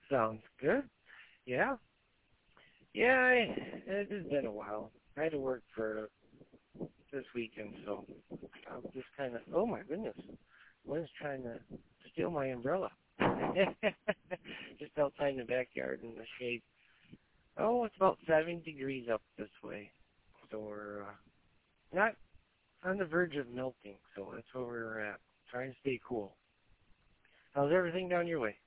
Sounds good. Yeah. Yeah, it has been a while. I had to work for this weekend, so I'm just kind of, oh my goodness, one's trying to steal my umbrella. Just outside in the backyard in the shade. Oh, it's about 7 degrees up this way. So we're not on the verge of melting, so that's where we're at. Trying to stay cool. How's everything down your way?